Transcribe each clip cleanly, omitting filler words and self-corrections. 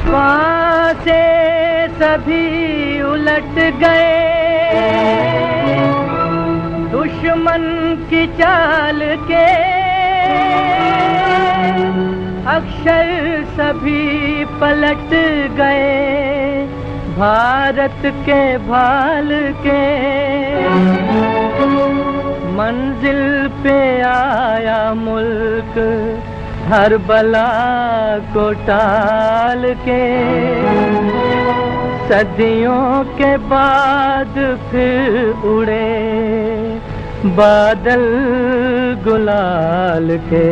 वहाँ से सभी उलट गए दुश्मन की चाल के, अक्षर सभी पलट गए भारत के भाल के। मंजिल पे आया मुल्क हर बला को टाल के, सदियों के बाद फिर उड़े बादल गुलाल के।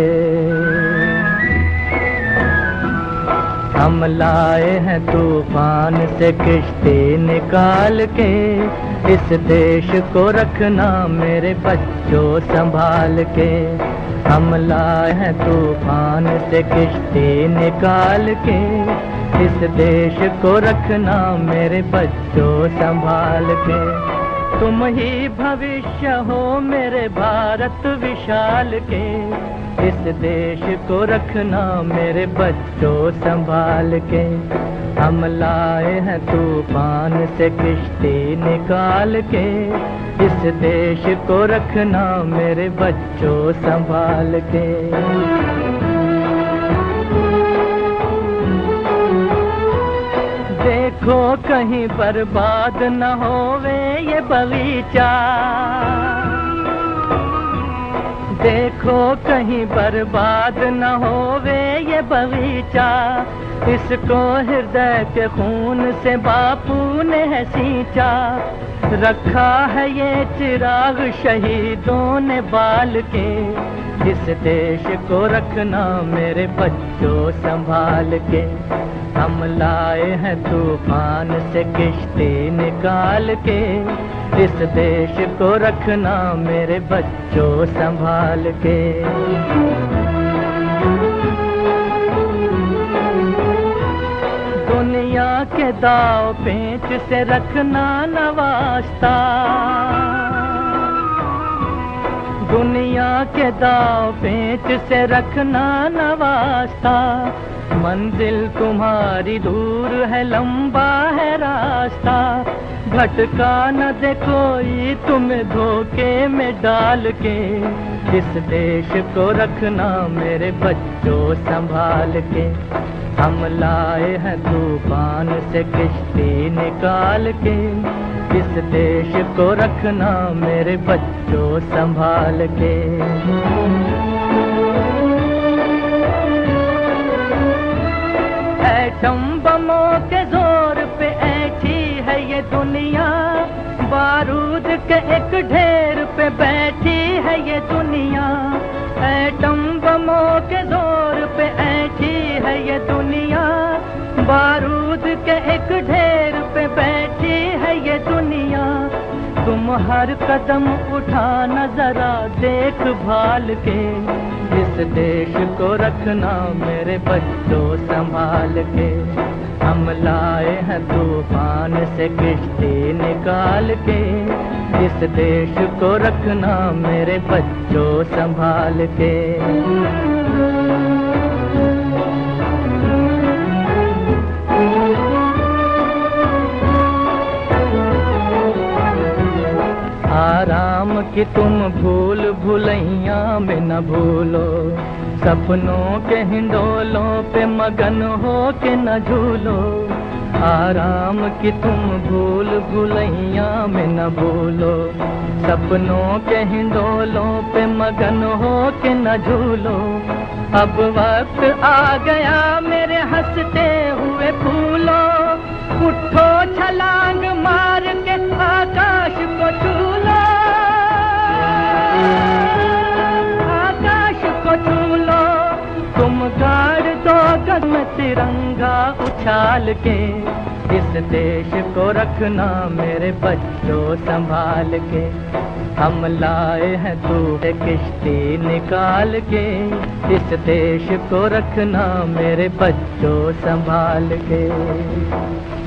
हम लाए हैं तूफान से किश्ती निकाल के, इस देश को रखना मेरे बच्चों संभाल के। हम लाए हैं तूफान से किश्ती निकाल के, इस देश को रखना मेरे बच्चों संभाल के। तुम ही भविष्य हो मेरे भारत विशाल के, इस देश को रखना मेरे बच्चों संभाल के। हम लाए हैं तूफान से किश्ती निकाल के, इस देश को रखना मेरे बच्चों संभाल के। देखो कहीं बर्बाद न होवे ये बगीचा, देखो कहीं बर्बाद न होवे ये बगीचा। इसको हृदय के खून से बापू ने है सींचा, रखा है ये चिराग शहीदों ने बाल के। इस देश को रखना मेरे बच्चों संभाल के। हम लाए हैं तूफान से किश्ती निकाल के, इस देश को रखना मेरे बच्चों संभाल के। दुनिया के दाव पेंच से रखना न वास्ता, दुनिया के दाव पेंच से रखना न वास्ता। मंजिल तुम्हारी दूर है लंबा है रास्ता, भटका न दे कोई तुम्हें धोखे में डाल के। इस देश को रखना मेरे बच्चों संभाल के। हम लाए हैं तूफान से किश्ती निकाल के, इस देश को रखना मेरे बच्चों संभाल के। एटम बमों के जोर पे ऐठी है ये दुनिया, बारूद के एक ढेर पे बैठी है ये दुनिया। एटम बमों के जोर पे ऐठी है ये दुनिया, बारूद के एक ढेर पे बैठी है ये दुनिया। तुम हर कदम उठाना जरा देख भाल के, इस देश को रखना मेरे बच्चों संभाल के। हम लाए हैं तूफान से किश्ती निकाल के, इस देश को रखना मेरे बच्चों संभाल के। आराम की तुम भूल भुलैया में न भूलो, सपनों के हिंडोलों पे मगन हो के न झूलो। आराम की तुम भूल भुलैया में न भूलो, सपनों के हिंडोलों पे मगन हो के न झूलो। अब वक्त आ गया मेरे हंसते हुए फूलो, उठो छलांग मार के आकाश को छू लो, आकाश को छू लो। तुम गाड़ दो गगन में तिरंगा उछाल के, इस देश को रखना मेरे बच्चों संभाल के। हम लाए हैं तूफान किश्ती निकाल के, इस देश को रखना मेरे बच्चों संभाल के।